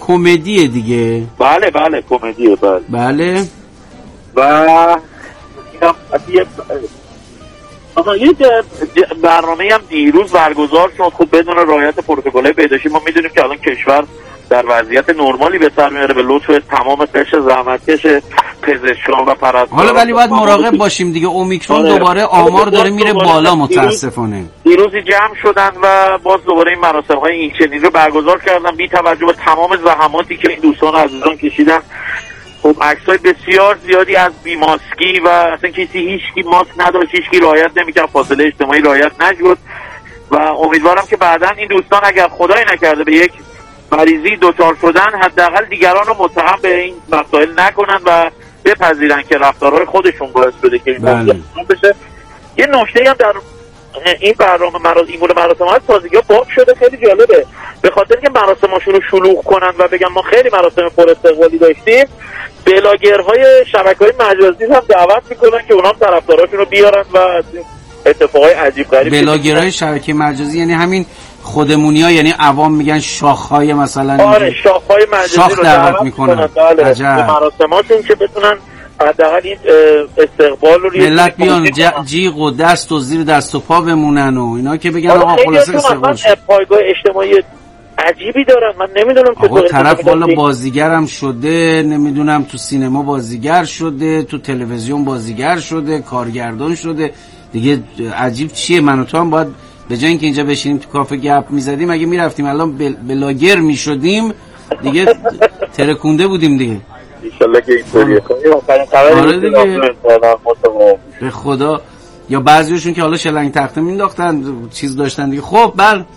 کمدیه دیگه. بله کمدیه. بله و یه برنامه هم دیروز برگزار شد. خب بدون رعایت پروتکل‌های بهداشتی ما میدونیم که الان کشور در وضعیت نرمالی به سر میاره به لطف تمام قشر زحمتکش پزشکان و پرستاران. حالا ولی باید مراقب باشیم دیگه، اومیکرون دوباره آمار داره میره بالا متاسفانه. دیروزی جمع شدن و باز دوباره این مراسم‌های این چنین رو برگزار کردن بی توجه به تمام زحماتی که این دوستان عزیزان کشیدن. خب عکسای بسیار زیادی از بیماسکی و اصلا هیچکی ماسک نداشت، هیچکی رعایت نمی‌کرد، فاصله اجتماعی رعایت نشد و امیدوارم که بعداً این دوستان اگر خدای نکرده به یک مریضی دچار شدن حداقل دیگران رو متهم به این مسائل نکنن و بپذیرن که رفتارهای خودشون باعث شده که این موضوع بشه. یه نکته هم در این برنامه این گونه مراسم‌ها تازگی‌ها باب شده، خیلی جالبه، به خاطر که مراسم‌هاشون رو شلوغ کنن و بگن ما خیلی مراسم پر استقبالی داشتیم، بلاگرهای شبکه‌های مجازی هم دعوت میکنن که اونها طرفداراشون رو بیارن و اتفاقای عجیب غریب. بلاگرهای شبکه مجازی یعنی همین خودمونی‌ها، یعنی عوام میگن شاخهای مثلا آره شاخهای مجازی شاخ رو دعوت میکنن. عجب. مراسم‌هاشون که بتونن حداقل این استقبال رو ملت بیان جیغ و دست و زیر دست و پا بمونن و اینا که بگن آقا خلاصه استقبال شد. پایگاه اجتماعی عجیبی دارن، من نمیدونم چطور طرف والا بازیگرم شده، نمیدونم تو سینما بازیگر شده، تو تلویزیون بازیگر شده، کارگردان شده دیگه. عجیب چیه؟ من و تو هم باید به جای اینکه اینجا بشینیم تو کافه گپ میزدیم اگه میرفتیم الان بلاگر میشدیم دیگه ترکونده بودیم دیگه. انشالله که اینطوریه. آره دیگه به خدا. یا بعضیشون که حالا شلنگ تخته مینداختن چیز داشتن دیگه. خب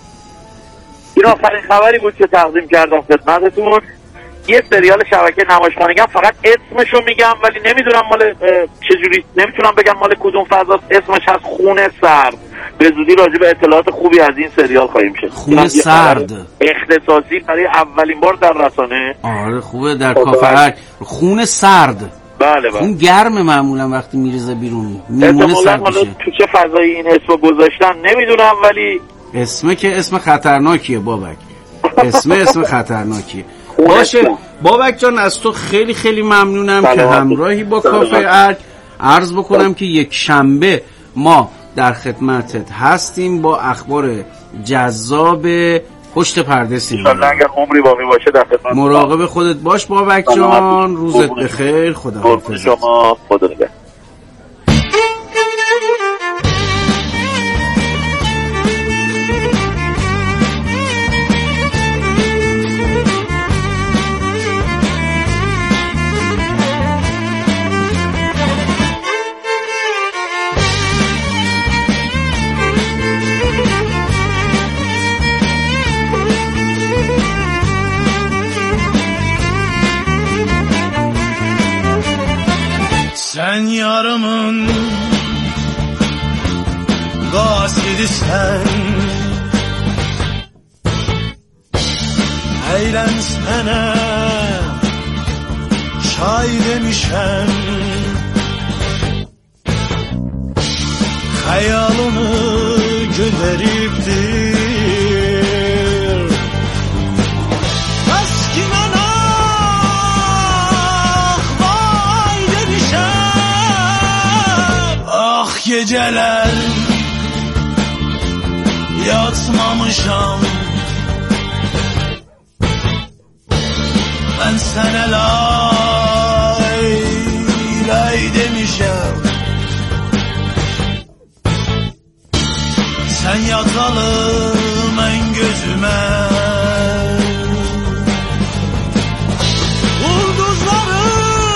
این آخرین خبری بود که تقدیم کردم خدمتتون. یه سریال شبکه نمایشخانگی، فقط اسمشو میگم ولی نمیدونم مال چجوری، نمیتونم بگم مال کدوم فضاست. اسمش از خون سرد. به زودی راجع به اطلاعات خوبی از این سریال خواهیم شد. خون سرد اختصاصی برای اولین بار در رسانه. آره خوبه در کافه. خون سرد. بله. خون گرم معمولا وقتی میریزه بیرون میمونه سرد میشه. تو چه فضایی این اسمو گذاشتن نمیدونم ولی اسم که اسم خطرناکیه بابک. اسم خطرناکیه. باشه بابک جان، از تو خیلی خیلی ممنونم که همراهی با کافه ارگ. عرض بکنم که یک شنبه ما در خدمتت هستیم با اخبار جذاب پشت پرده سینما. ان شاء الله اگر عمری باقی باشه در خدمت. مراقب خودت باش بابک جان، روزت بخیر، خداحافظ. شما خدا نگهدار. Sen yarımın gasidisen, eğlensene çay demişem, hayalını göderiptir. Geceler yatmamışam, ben sana lay lay demişem. Sen yatalı ben gözüme ulduzları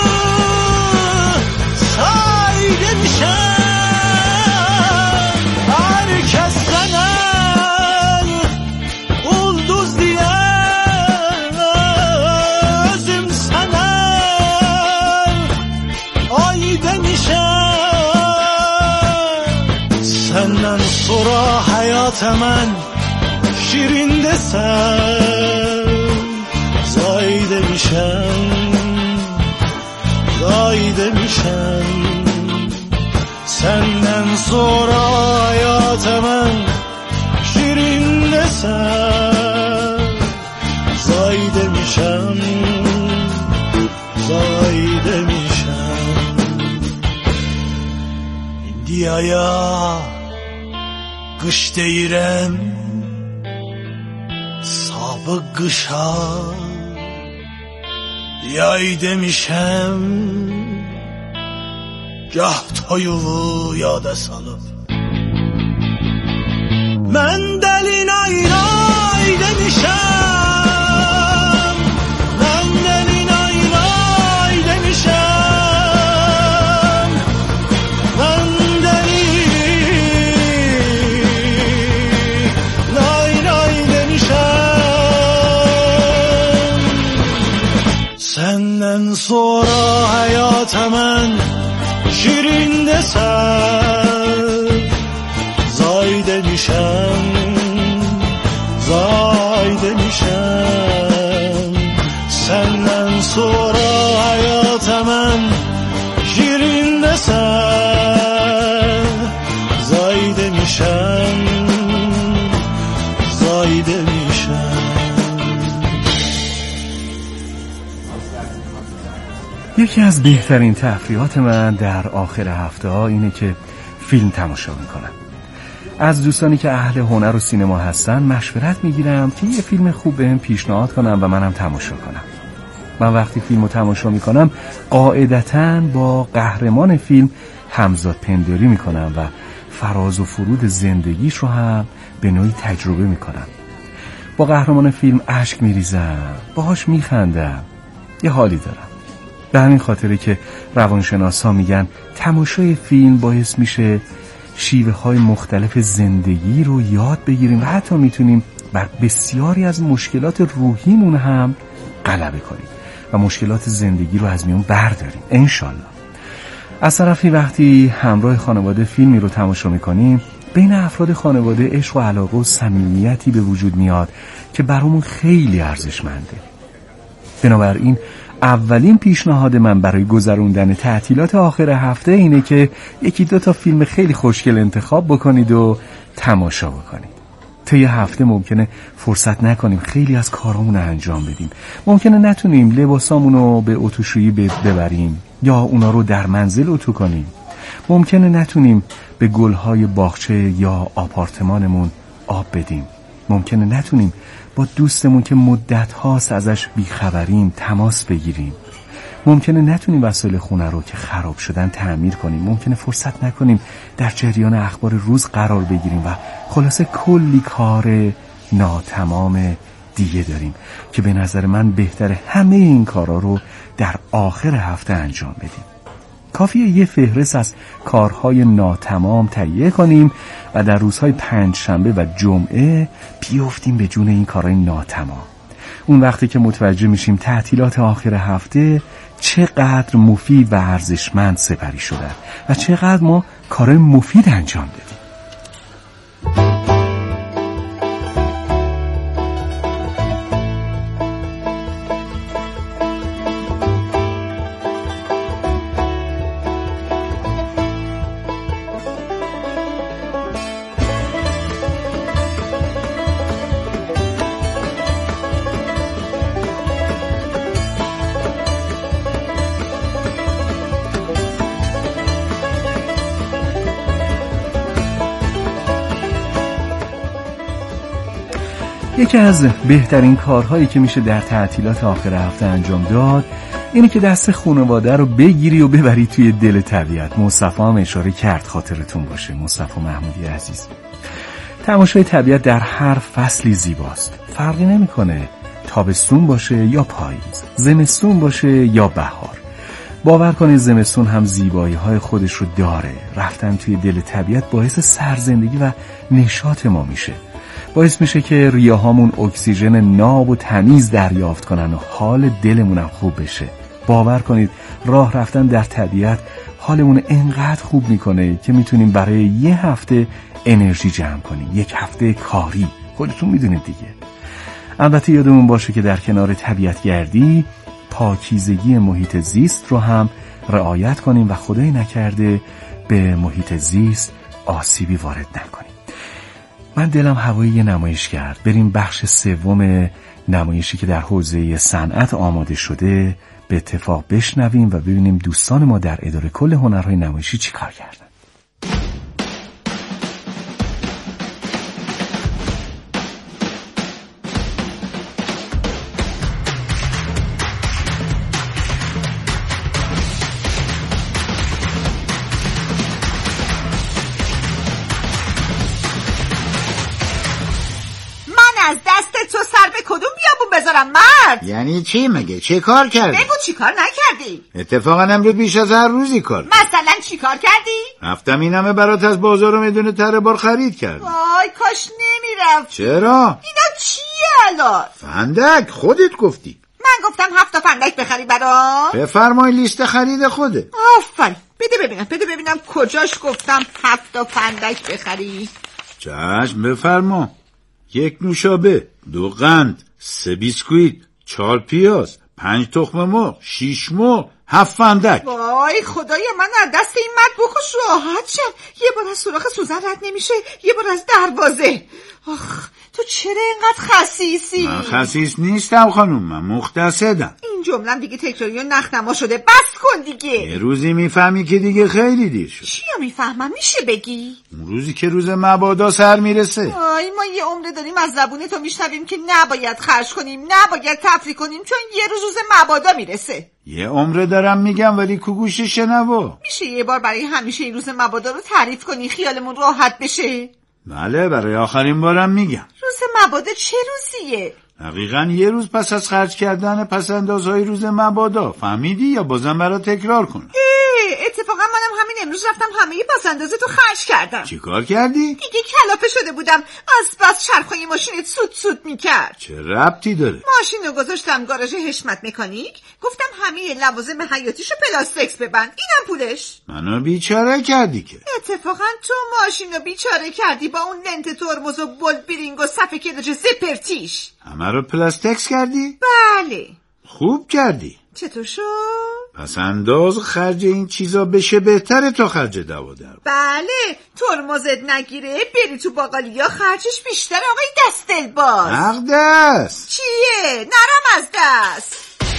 say demişem. Hemen şirin desem, zay demişem, zay demişem. Senden sonra hayat hemen şirin desem, zay demişem. میشم زایده میشم دیایا قış deyirəm sabı qışa yay demişəm gah toyuğu yada salıb mən dəli nay nay demişəm mən dəli nay nay demişəm mən dəli nay nay demişəm səndən sonra həyata mən şirin desem zay demişem zay demişem senden sonra hayat hemen şirin desem zay demişem zay demişem. یکی از بهترین تفریحات من در آخر هفته ها اینه که فیلم تماشا میکنم. از دوستانی که اهل هنر و سینما هستن مشورت میگیرم که یه فیلم خوب بهم پیشنهاد کنم و منم تماشا کنم. من وقتی فیلم رو تماشا میکنم قاعدتاً با قهرمان فیلم همزاد پنداری میکنم و فراز و فرود زندگیش رو هم به نوعی تجربه میکنم. با قهرمان فیلم اشک میریزم، باهاش میخندم، یه حالی دارم. به همین خاطره که روانشناسا میگن تماشای فیلم باعث میشه شیوه های مختلف زندگی رو یاد بگیریم و حتی میتونیم بر بسیاری از مشکلات روحیمون هم غلبه کنیم و مشکلات زندگی رو از میون برداریم انشالله. از طرفی وقتی همراه خانواده فیلمی رو تماشا میکنیم بین افراد خانواده عشق و علاقه و صمیمیتی به وجود میاد که برامون خیلی ارزشمنده. بنابراین اولین پیشنهاد من برای گذروندن تعطیلات آخر هفته اینه که یکی دو تا فیلم خیلی خوشگل انتخاب بکنید و تماشا بکنید. طی هفته ممکنه فرصت نکنیم خیلی از کارامون رو انجام بدیم. ممکنه نتونیم لباسامون رو به اتوشویی ببریم یا اونا رو در منزل اتو کنیم. ممکنه نتونیم به گلهای باغچه یا آپارتمانمون آب بدیم. ممکنه نتونیم با دوستمون که مدت هاست ازش بیخبریم تماس بگیریم. ممکنه نتونیم وسایل خونه رو که خراب شدن تعمیر کنیم. ممکنه فرصت نکنیم در جریان اخبار روز قرار بگیریم و خلاصه کلی کار ناتمام دیگه داریم که به نظر من بهتره همه این کارا رو در آخر هفته انجام بدیم. کافیه یه فهرست از کارهای ناتمام تهیه کنیم و در روزهای پنجشنبه و جمعه بیفتیم به جون این کارهای ناتمام. اون وقتی که متوجه میشیم تعطیلات آخر هفته چقدر مفید و ارزشمند سپری شده و چقدر ما کارهای مفید انجام دادیم. یکی از بهترین کارهایی که میشه در تعطیلات آخر هفته انجام داد اینه که دست خانواده رو بگیری و ببری توی دل طبیعت. مصطفی هم اشاره کرد خاطرتون باشه، مصطفی محمودی عزیز. تماشای طبیعت در هر فصلی زیباست. فرقی نمیکنه تابستون باشه یا پاییز، زمستون باشه یا بهار. باور کنید زمستون هم زیبایی‌های خودش رو داره. رفتن توی دل طبیعت باعث سرزندگی و نشاط ما میشه. باعث میشه که ریه‌هامون اکسیژن ناب و تمیز دریافت کنن و حال دلمون هم خوب بشه. باور کنید راه رفتن در طبیعت حالمون انقدر خوب میکنه که میتونیم برای یه هفته انرژی جمع کنیم. یک هفته کاری، خودتون میدونید دیگه. البته یادمون باشه که در کنار طبیعت گردی پاکیزگی محیط زیست رو هم رعایت کنیم و خدای نکرده به محیط زیست آسیبی وارد نکنیم. من دلم هوای یه نمایش کرد بریم بخش سوم نمایشی که در حوزه صنعت آماده شده به اتفاق بشنویم و ببینیم دوستان ما در اداره کل هنرهای نمایشی چی کار کردن. یعنی چی مگه؟ چه کار کردی؟ بگو چی کار نکردی؟ اتفاقا امروز بیش از هر روزی کار. مثلا چی کار کردی؟ رفتم این همه برات از بازار و میدونه تره بار خرید کردم. وای کاش نمیرفت. چرا؟ اینا چیه الان؟ فندک، خودت گفتی. من گفتم 7 فندک بخری برام. بفرمای لیست خرید خوده. آفرین. بده ببینم کجاش گفتم 7 فندک بخری. چشم بفرما. 1 نوشابه، 2 قند، 3 بیسکویت، 4 پیاز، 5 تخم مرغ، 6 مرغ، 7 فندک. وای خدای من از دست این مرد بخوش راحت شد. یه بار از سوراخ سوزن رد نمیشه، یه بار از دروازه. آخ تو چرا اینقدر خسیسی؟ من خسیس نیستم خانوم، من مختصدم. این جمله‌ام دیگه تکراری و نخنما شده، بس کن دیگه. یه روزی میفهمی که دیگه خیلی دیر شد. چیو میفهمم میشه بگی؟ اون روزی که روز مبادا سر میرسه. آی ما یه عمر داریم از زبون تو میشنویم که نباید خرج کنیم، نباید تفریح کنیم، چون یه روز مبادا میرسه. یه عمر دارم میگم ولی کو گوش شنوا. میشه یه بار برای همیشه این روز مبادا رو تعریف کنی خیالمون راحت بشه؟ بله برای آخرین بارم میگم. روز مبادا چه روزیه؟ دقیقاً یه روز پس از خرج کردن پس‌اندازهای روز مبادا. فهمیدی یا بازم برات تکرار کنم؟ اتفاقا منم همین امروز رفتم همه پس‌اندازه تو خرج کردم. چی کار کردی؟ دیگه کلافه شده بودم، از بس چرخای ماشینت سوت میکرد. چه ربطی داره؟ ماشین رو گذاشتم گاراژ حشمت مکانیک، گفتم همه لوازم حیاتیشو پلاستکس ببند، اینم پولش. منو بیچاره کردی که. اتفاقا تو ماشین رو بیچاره کردی با اون لنت ترمز و بولت بیرینگ و صفحه کلاج زپرتیش. همه رو پلاستکس کردی؟ بله. خوب کردی. چطور شد؟ پس انداز خرج این چیزا بشه بهتره تا خرج دوادر. بله ترمزت نگیره بری تو باقالیا خرجش بیشتر آقای دستل باز. حق دست. چیه؟ نرم از دست.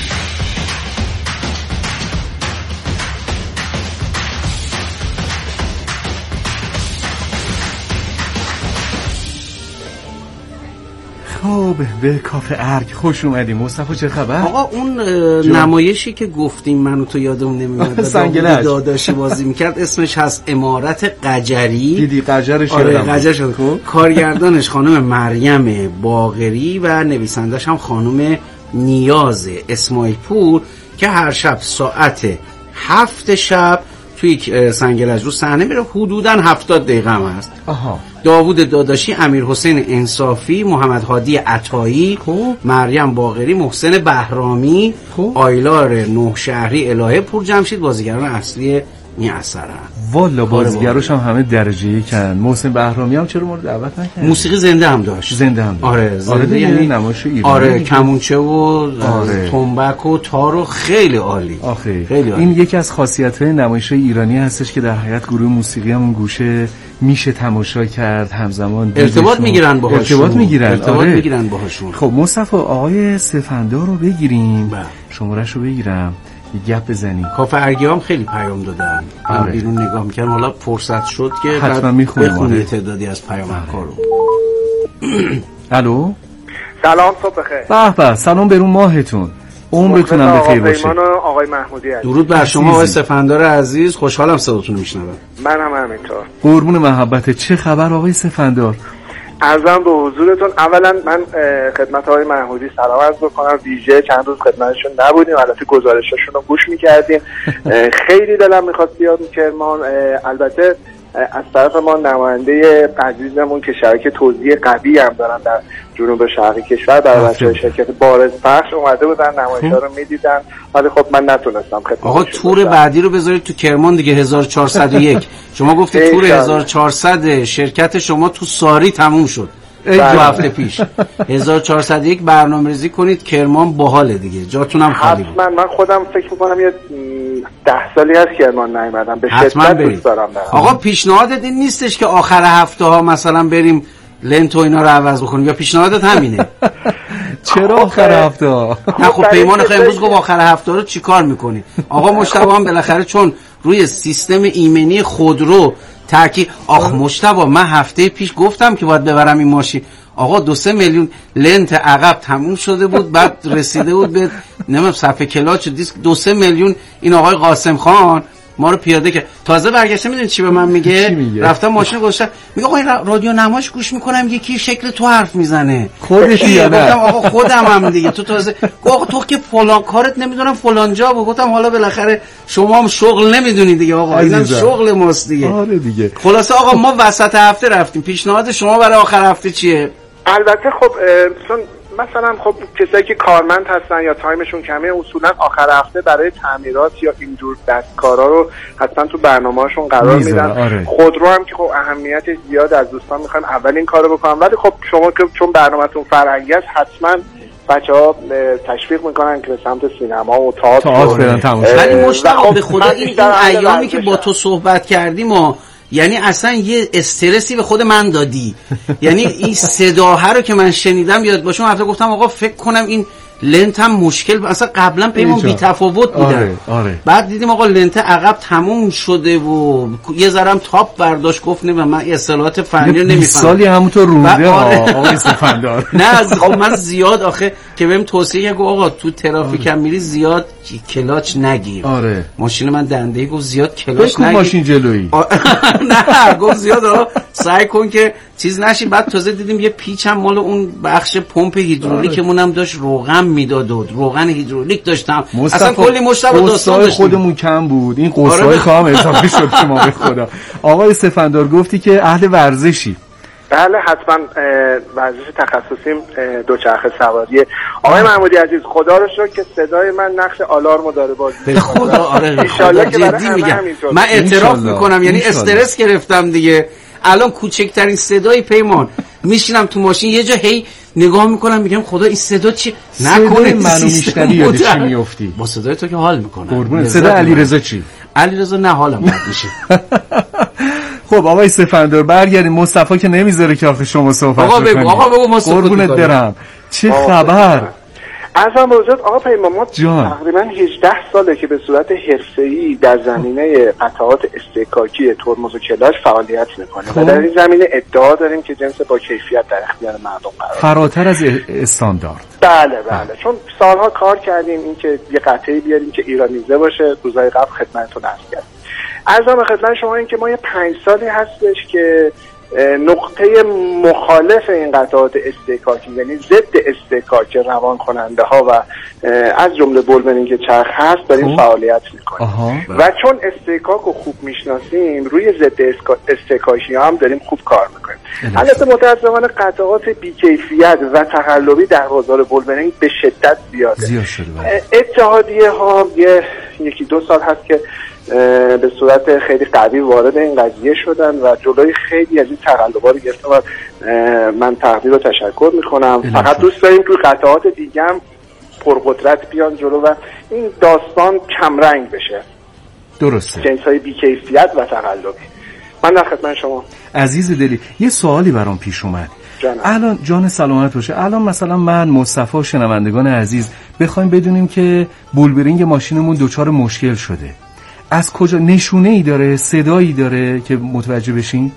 خب به کافه ارگ خوش اومدیم. مصطفی چه خبر؟ آقا اون نمایشی که گفتیم من و تو یادمون نمیاد سنگلج داداشی بازی میکرد اسمش هست امارت قجری. دیدی قجرش؟ آره قجرش. کارگردانش خانم مریم باقری و نویسندش هم خانم نیاز اسماعیل پور که هر شب ساعت 7 شب توی سنگلج رو صحنه میره. حدوداً 70 دقیقه هم هست. داوود داداشی، امیر حسین انصافی، محمد هادی عطایی، مریم باقری، محسن بهرامی، آیلار نوشهری، الهه پور جمشید بازیگران اصلی این اثر هم. والا بازیگراش هم همه درجه یک کردن. محسن بهرامی هم چرا مورد دعوت نکرد؟ موسیقی زنده هم داشت. آره زنده یعنی نمایش ایرانی. آره کمونچه و تنبک و تار و خیلی عالی. خیلی عالی. این یکی از خاصیت‌های نمایش ایرانی هستش که در حقیقت گروه موسیقی هم اون گوشه میشه تماشا کرد، همزمان ارتباط میگیرن باهاشون. ارتباط میگیرن باهاشون. خب مصطفی آقای سفندار رو بگیریم. شماره‌ش رو بگیرم. یه گپ بزنیم. کافه ارگیام خیلی پیام دادن. من بیرون نگاه میکردم، حالا فرصت شد که حتما میخونیم تعدادی از پیامک‌ها رو. الو سلام، صبح بخیر. به سلام برون ماهتون. عمرتونم بخیر باشه. آقای محمودی هستم. درود بر شما آقای سفندار عزیز، خوشحالم صداتون رو میشنوم. من هم همینطور. قربون محبت. چه خبر آقای سفندار؟ عرضم به حضورتون اولا من خدمت آقای محمودی سلام عرض بکنم. ویژه چند روز خدمتشون نبودیم، البته گزارشاشون رو گوش میکردیم. خیلی دلم میخواد بیام کرمان. البته از طرف ما نماینده عزیزمون که شبکه توزیع قوی هم دارن در جنوب شرقی کشور، در بچه‌های شرکت بارز پخش اومده بودن نمایش‌ها رو می‌دیدن، ولی خب من نتونستم خدمت. آقا تور بعدی رو بذارید تو کرمان دیگه. 1401 شما گفتید تور 1400 شرکت شما تو ساری تموم شد 2 هفته پیش. 1401 برنامه‌ریزی کنید، کرمان باحاله دیگه، جاتونم خالی بود. حتما من خودم فکر می‌کنم یه 10 سالی از کرمان نیومدم، به شدت دوست دارم برم. آقا پیشنهادت این نیستش که آخر هفته ها مثلا بریم لنت و اینا رو عوض بکنیم، یا پیشنهادت همینه؟ چرا آخر هفته؟ نه خب پیمان آخه امروز گفت آخر هفته رو چیکار میکنی؟ آقا مجتبی هم بالاخره چون روی سیستم ایمنی خودرو تاکید مجتبی من هفته پیش گفتم که باید ببرم این ماشین. آقا 2-3 میلیون لنت عقب تموم شده بود، بعد رسیده بود به نمیدونم صفحه کلاچ دیسک 2-3 میلیون. این آقای قاسم خان ما رو پیاده که تازه برگشته. میدونی چی به من میگه؟ رفتم ماشین گذاشتم، میگه آقا این رادیو نمایش گوش میکنم یکی شکل تو حرف میزنه. خودت یا نه؟ گفتم آقا خودم هم دیگه. تو تازه آقا تو که فلان کارت نمیدونم فلان جا بود. گفتم حالا بالاخره شما هم شغل نمیدونی دیگه آقا، اینم شغل ماست دیگه. آره دیگه. خلاصه آقا ما وسط هفته رفتیم. پیشنهاد شما برای آخر هفته چیه؟ البته خب چون مثلا خب کسایی که کارمند هستن یا تایمشون کمه اصولا آخر هفته برای تعمیرات یا اینجور دستکارا رو حتما تو برنامه‌هاشون قرار میدن. آره. خودرو هم که خب اهمیت زیاد از دوستان میخوان اول این کارو بکنن، ولی خب شما که چون برنامه‌تون فرهنگی است حتما بچه‌ها تشویق میکنن که به سمت سینما و تئاتر برن تماشا. ولی مشتاق به خدا این ایامی که با تو صحبت کردیم و یعنی اصلا یه استرسی به خود من دادی. یعنی این صداها رو که من شنیدم یاد باشه هفته گفتم آقا فکر کنم این لنت هم مشکل اصلا قبلا پیمان بی تفاوت بودن. آره. بعد دیدیم آقا لنت عقب تموم شده و یه ذرم تاپ برداشت گفت نه من اصطلاحات فنی رو نمیفهمم. سالی همونطور رونده آقا استفندار. نه خب من زیاد آخه که بهم توصیه کرد آقا تو ترافیک هم میری زیاد کلاچ نگیر. آره. ماشین من دنده گفت زیاد کلاچ نگیر. ماشین جلویی. نه گفت زیاد آقا سعی کن که چیز نشی. بعد تازه دیدیم یه پیچ هم مال اون بخش پمپ هیدرولیکمون هم داشت روغن میداد و روغن هیدرولیک داشتم. اصلا کلی مشتبه داستان داشتیم. خودمون کم بود. این قصه‌های کام اضافه شد که ما به خدا. آقای استفندار گفتی که اهل ورزشی. بله حتما ورزش تخصصیم دوچرخه سواریه. آقای محمودی عزیز خدا رو شکر که صدای من نقش آلارمو داره بازی می‌کنه. خدا آره خدا جدی میگم. من اعتراف میکنم یعنی استرس گرفتم دیگه. الان کوچکترین صدای پیمان میشینم تو ماشین یه جا هی نگاه میکنم میگم خدا این صدا چی نکنه منو میشنوی یاد چی میافتی؟ با صدای تو که حال میکنم. قربون صدا علیرضا چی؟ علیرضا نه حالم بد میشه. خب آقای استفندار برگردیم. مصطفی که نمیذاره که آخه شما صحبت کنید. آقا بگو مصطفی قربونت برم. چه خبر؟ ارزم به حضورت آقا پیمان ما تقریبا 18 ساله که به صورت حرفه‌ای در زمینه قطعات استکاکی ترمز و کلاش فعالیت میکنیم و در این زمینه ادعا داریم که جنس با کیفیت در اختیار مردم قرار فراتر از استاندارد. بله چون سالها کار کردیم این که یه قطعه بیاریم که ایرانیزه باشه. روزهای قبل خدمتتون عرض کردم. ارزم خدمت شما این که ما یه 5 سالی هستش که نقطه مخالف این قطعات استکاکی یعنی ضد استکاک روان کننده ها و از جمله بولمنینگ چرخ هست داریم فعالیت میکنیم و چون استکاک رو خوب میشناسیم روی ضد استکاکی هم داریم خوب کار میکنیم. البته متاسفانه قطعات بیکیفیت و تقلبی در بازار بولمنینگ به شدت زیاده. اتحادیه ها یکی 2 سال هست که به صورت خیلی قوی وارد این قضیه شدن و جلوی خیلی از این تقلب‌ها رو گرفتن و من تقدیر و تشکر میکنم. فقط دوست داریم توی قطعات دیگه هم پرقدرت بیان جلو و این داستان کمرنگ بشه. درسته. جنس‌های بی‌کیفیت و تقلبی. من در خدمت شما. عزیز دلی یه سوالی برام پیش اومد. الان جان سلامت باشه. الان مثلا من مصطفی و شنوندگان عزیز بخوایم بدونیم که بولبرینگ ماشینمون دچار مشکل شده. از کجا نشونه ای داره صدایی داره که متوجه بشین؟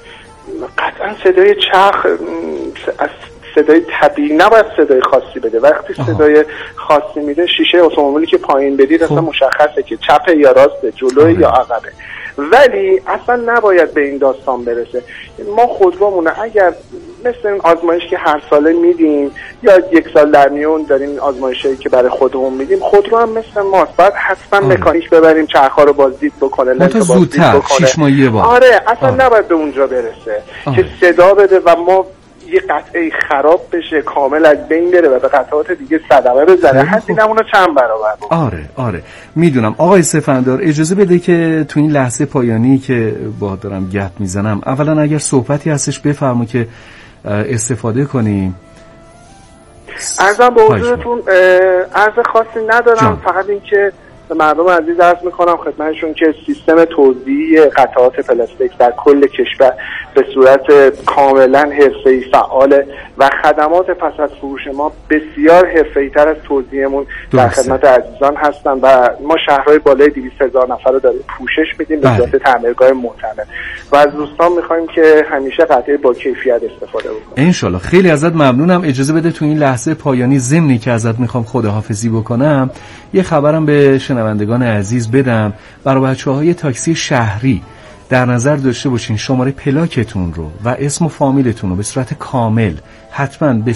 قطعا صدای چرخ از صدای طبیعی نباید صدای خاصی بده. وقتی صدای خاصی میده شیشه اتومبیلی که پایین بدید اصلا مشخصه که چپه یا راسته جلوی یا عقبه. ولی اصلا نباید به این داستان برسه. ما خودرومونه اگر مثل این آزمایش که هر ساله میدیم یا 1 سال در میون داریم آزمایشایی که برای خودمون میدیم خودرو هم مثل ماست باید حتما مکانیک ببریم چرخا رو بازدید بکنه لنت رو بازدید بکنه. 6 ماه یه بار. آره اصلا نباید به اونجا برسه که صدا بده و ما یه قطعه خراب بشه کامل از بین بره و به قطعات دیگه صدمه بزنه. هزینه اونو چند برابر بکنه. آره میدونم. آقای استفندار اجازه بده که تو این لحظه پایانی که با دارم گپ میزنم اولا اگر صحبتی هستش بفرمو که استفاده کنیم. عرضم به حضورتون عرض خاصی ندارم. فقط این که به مردم عزیز عرض میکنم خدمتشون که سیستم توزیع قطعات پلاستیک در کل کشور به صورت کاملا حرفه‌ای فعاله و خدمات پس از فروش ما بسیار حرفه‌ای‌تر از توزیعمون در خدمت عزیزان هستن و ما شهرهای بالای 200,000 نفر رو داریم پوشش میدیم به صورت تعمیرگاه معتمد و از دوستان میخوایم که همیشه قطعه با کیفیت استفاده بکنیم. انشالله. خیلی ازت ممنونم. اجازه بده تو این لحظه پایانی ضمنی که ازت میخوام خداحافظی بکنم یه خبرم به شنوندگان عزیز بدم. برای بچه‌های تاکسی شهری در نظر داشته باشین شماره پلاکتون رو و اسم و فامیلتون رو به صورت کامل حتما به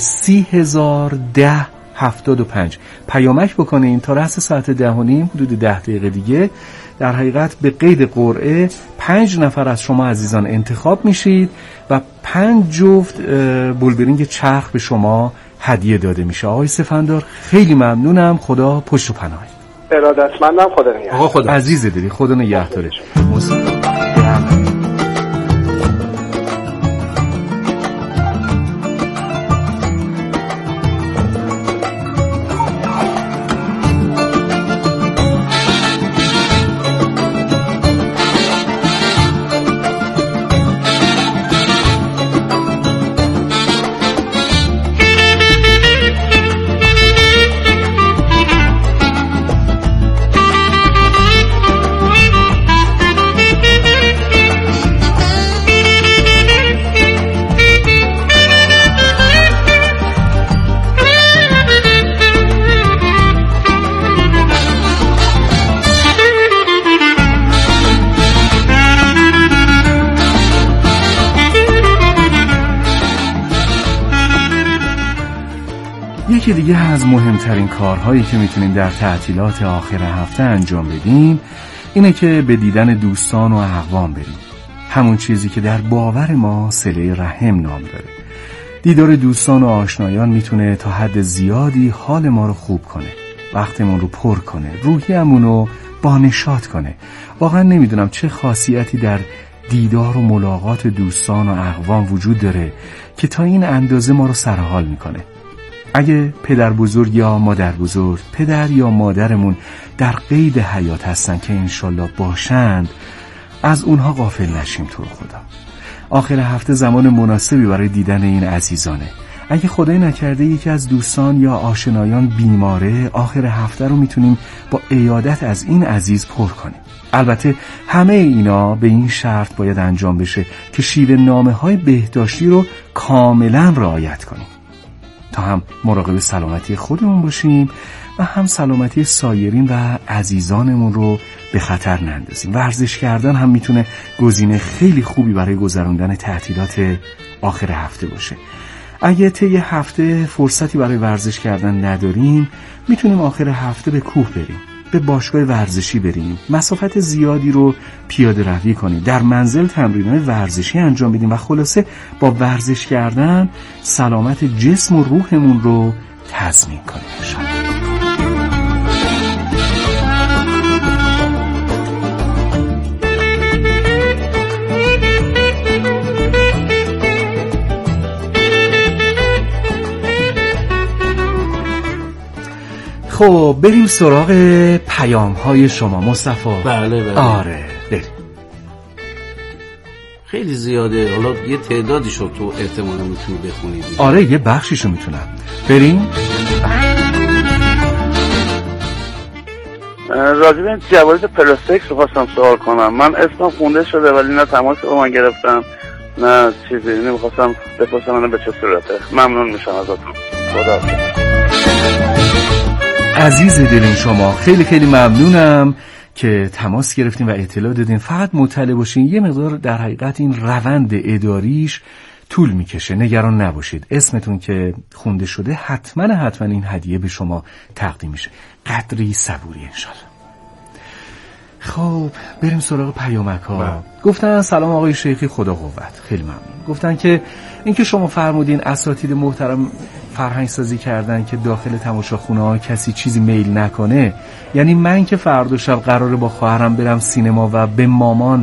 301075 پیامک بکنین تا رأس ساعت 10:30 حدود 10 دقیقه دیگه در حقیقت به قید قرعه 5 نفر از شما عزیزان انتخاب میشید و 5 جفت بولبرینگ چرخ به شما هدیه داده میشه. آقای سفندار خیلی ممنونم. خدا پشت و پناه. ارادتمندم. خدا نگهدار. آقا خدا عزیز دلی. خدا نگهداره. یکی دیگه از مهمترین کارهایی که میتونیم در تعطیلات آخر هفته انجام بدیم اینه که به دیدن دوستان و اقوام بریم. همون چیزی که در باور ما صله رحم نام داره. دیدار دوستان و آشنایان میتونه تا حد زیادی حال ما رو خوب کنه، وقتمون رو پر کنه، روحیمون رو بانشاط کنه. واقعا نمیدونم چه خاصیتی در دیدار و ملاقات دوستان و اقوام وجود داره که تا این اندازه ما رو سرحال میکنه. اگه پدر بزرگ یا مادر بزرگ، پدر یا مادرمون در قید حیات هستن که انشالله باشند، از اونها غافل نشیم. تو خدا آخر هفته زمان مناسبی برای دیدن این عزیزانه. اگه خدای نکرده یکی از دوستان یا آشنایان بیماره، آخر هفته رو میتونیم با عیادت از این عزیز پر کنیم. البته همه اینا به این شرط باید انجام بشه که شیوه نامه‌های بهداشتی رو کاملا رعایت کنیم تا هم مراقب سلامتی خودمون باشیم و هم سلامتی سایرین و عزیزانمون رو به خطر نندازیم. ورزش کردن هم میتونه گزینه خیلی خوبی برای گذراندن تعطیلات آخر هفته باشه. اگه طی هفته فرصتی برای ورزش کردن نداریم، میتونیم آخر هفته به کوه بریم، به باشگاه ورزشی بریم، مسافت زیادی رو پیاده روی کنیم، در منزل تمرینات ورزشی انجام بدیم و خلاصه با ورزش کردن سلامت جسم و روحمون رو تضمین کنیم. خب بریم سراغ پیام‌های شما مصطفی. بله. آره بریم. خیلی زیاده، حالا یه تعدادیشو تو احتمالا میتونی بخونی دیگه. آره یه بخشیشو میتونم. بریم. راجع به جواز پلاستیک رو خواستم سوال کنم. من اسمم خونده شده ولی نه تماس با من گرفتم نه چیزی. نمیخواستم بپرسم من به چه صورته. ممنون میشم ازتون. خدا عزیز دلین شما، خیلی خیلی ممنونم که تماس گرفتین و اطلاع دادین. فقط مطلع باشین یه مقدار در حقیقت این روند اداریش طول میکشه، نگران نباشید. اسمتون که خونده شده حتما این هدیه به شما تقدیم میشه. قدری صبوری انشالله. خب بریم سراغ پیامک ها. گفتن سلام آقای شیخی، خدا قوت. خیلی ممنون. گفتن که اینکه شما فرمودین اساتید محترم فرهنگ سازی کردن که داخل تماشاخونه ها کسی چیزی میل نکنه، یعنی من که فردا شب قراره با خواهرم برم سینما و به مامان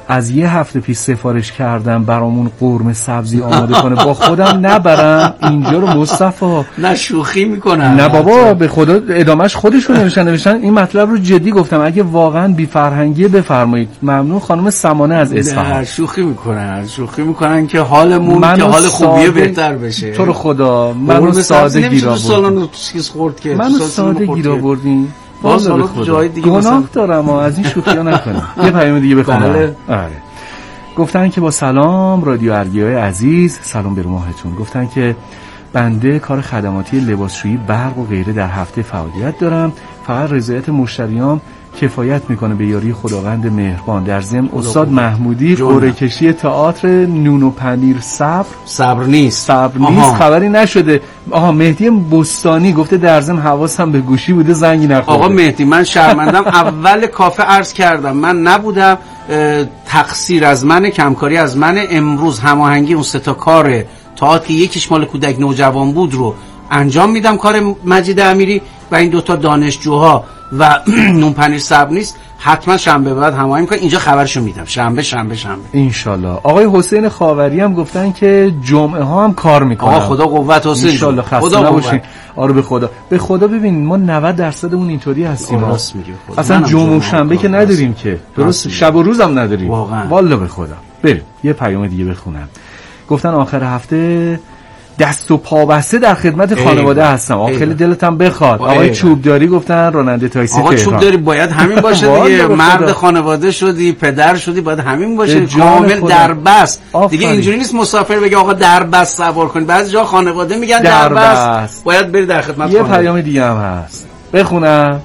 از یه هفته پیش سفارش کردم برامون قرمه سبزی آماده کنه با خودم نبرم اینجا رو مصطفی. نه شوخی میکنم. نه بابا به خدا ادامهش خودشون نوشتن این مطلب رو جدی گفتم، اگه واقعا بی فرهنگی بفرمایید. ممنون خانم سمانه از اصفهان. نه شوخی میکنن که حالمون که حال خوبیه بهتر بشه. تو رو خدا منو ساده گیر آوردین. منو ساده گیر آوردین. باز جای دیگه گناه دارم از این شوخی‌ها نکنم. یه پیام دیگه بخونم. بله. آره. گفتن که با سلام رادیو ارگیای عزیز، سلام بر ماهتون. گفتن که بنده کار خدماتی لباسشویی برق و غیره در هفته فعالیت دارم، فقط رضایت مشتریام کفایت میکنه به یاری خداوند مهربان. در ضمن استاد محمودی قرعه کشی تئاتر نون و پنیر صبر نیست خبری نشده. مهدی بستانی گفته در ضمن حواسم به گوشی بوده زنگی نخورده. آقا مهدی من شرمندم اول کافه عرض کردم من نبودم، تقصیر از من، کمکاری از من. امروز هماهنگی اون 3 تا کار تئاتر که یکیش مال کودک نوجوان بود رو انجام میدم، کار مجید امیری، و این 2 تا دانشجوها و نون پنیر صبر نیست. حتما شنبه بعد هماهنگ میکنم، اینجا خبرشو میدم. شنبه انشالله. آقای حسین خاوری هم گفتن که جمعه ها هم کار میکنن. آقا خدا قوت حسین انشالله. خسته نباشین. آره به خدا ببین ما 90% اون اینطوری هستیم. درست میگی. اصلا جمعه و شنبه که نداریم که، درست شب و روزم نداریم والا به خدا. بریم یه پیام دیگه بخونم. گفتن آخر هفته دست و پا بسته در خدمت خانواده هستم. خیلی دلتم بخواد. آقای چوبداری گفتن راننده تاکسی تهران. آقا چوبداری باید همین باشه دیگه. مرد خانواده شدی، پدر شدی، باید همین باشه. کامل دربست دیگه. اینجوری نیست مسافر بگه آقا دربست سوار کنید. بعضی جا خانواده میگن دربست. باید بری در خدمت خانواده. یه پیام دیگه هم هست. بخونم.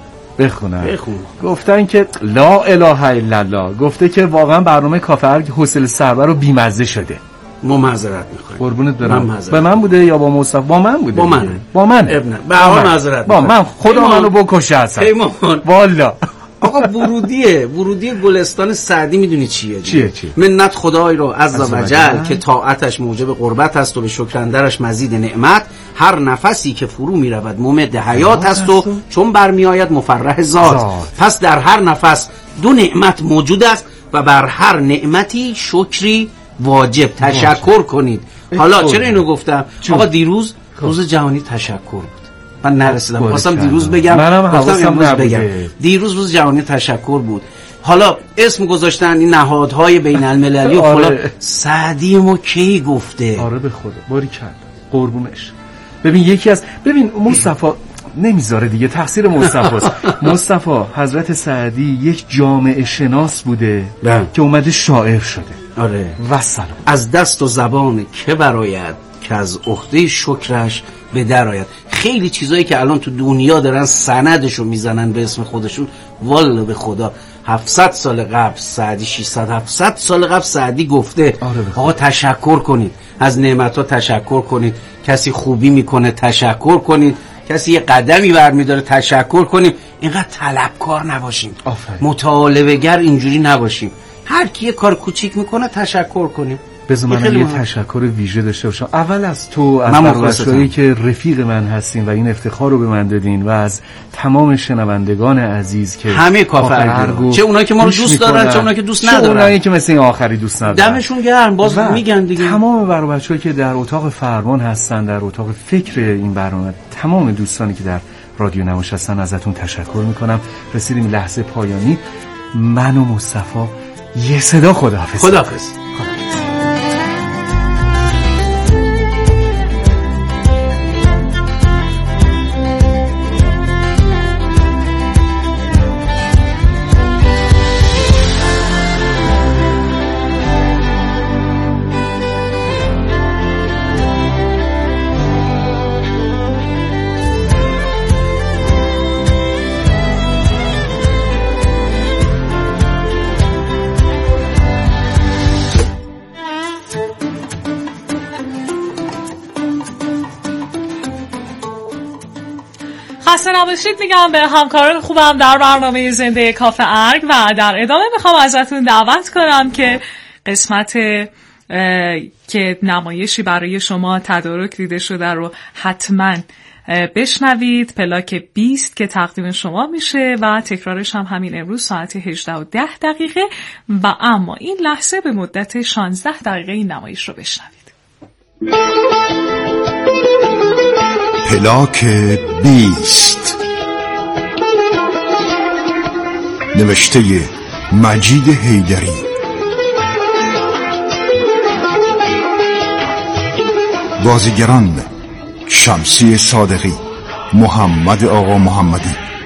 گفتن که لا اله الا الله گفته که واقعا برنامه کافه ارگ حوصله سربر رو بی‌مزه شده. معذرت می‌خوام. قربونت برم. به من بوده یا با مصطفی؟ با من بوده. با من. به هر معذرت. با من خدا منو بکشه اصلا. والا. آقا ورودی گلستان سعدی میدونی چیه؟ منت خدای رو عزوجل که طاعتش موجب قربت است و به شکر اندرش مزید نعمت. هر نفسی که فرو میرود ممد حیات است و چون برمیآید مفرح ذات. پس در هر نفس 2 نعمت موجود است و بر هر نعمتی شکری واجب. تشکر کنید. حالا چرا اینو گفتم؟ آقا دیروز روز جهانی تشکر بود. من نرسیدم، خواستم دیروز بگم، گفتم امروز بگم. دیروز روز جهانی تشکر بود. حالا اسم گذاشتن این نهادهای بین المللی و فلان. سعدی ما کی گفته؟ آره به خدا باری کرد قربونش. ببین مصطفی نمیذاره دیگه، تقصیر مصطفی‌ست. مصطفی حضرت سعدی یک جامعه شناس بوده که اومده شاعر شده. آره و سلام. از دست و زبان که براید که از عهده شکرش به در آید. خیلی چیزایی که الان تو دنیا دارن سندشو میزنن به اسم خودشون، والا به خدا 700 سال قبل سعدی، 600-700 سال قبل سعدی گفته. آقا تشکر کنید، از نعمت‌ها تشکر کنید. کسی خوبی میکنه تشکر کنید، کسی یه قدمی برمیداره تشکر کنیم. اینقدر طلبکار نباشیم، مطالبه‌گر اینجوری نباشیم. هر کی یه کار کوچیک میکنه تشکر کنیم. بذار من یه تشکر ویژه داشته باشم. اول از تو، از بچه‌هایی که رفیق من هستین و این افتخار رو به من دادین، و از تمام شنوندگان عزیز که همه کافه ارگ، چه اونایی که ما رو دوست دارن، چه اونایی که دوست ندارن، چه اونایی که مثل این آخری دوست ندارن، دمشون گرم. باز میگن دیگه تمام بچه‌هایی که در اتاق فرمان هستن، در اتاق فکر این برنامه، تمام دوستانی که در رادیو نماش هستن، ازتون تشکر میکنم. رسیدیم لحظه پایانی. من و مصطفی یه صدا خداحافظ. خسته نباشید میگم به همکاران خوبم در برنامه زنده کافه ارگ، و در ادامه میخوام ازتون دعوت کنم که قسمت که نمایشی برای شما تدارک دیده شده رو حتما بشنوید. پلاک 20 که تقدیم شما میشه و تکرارش هم همین امروز ساعت 18:10 و اما این لحظه به مدت 16 دقیقه این نمایش رو بشنوید. پلاک 20 نوشته مجید حیدری، بازیگران شمسی صادقی، محمد آقا محمدی،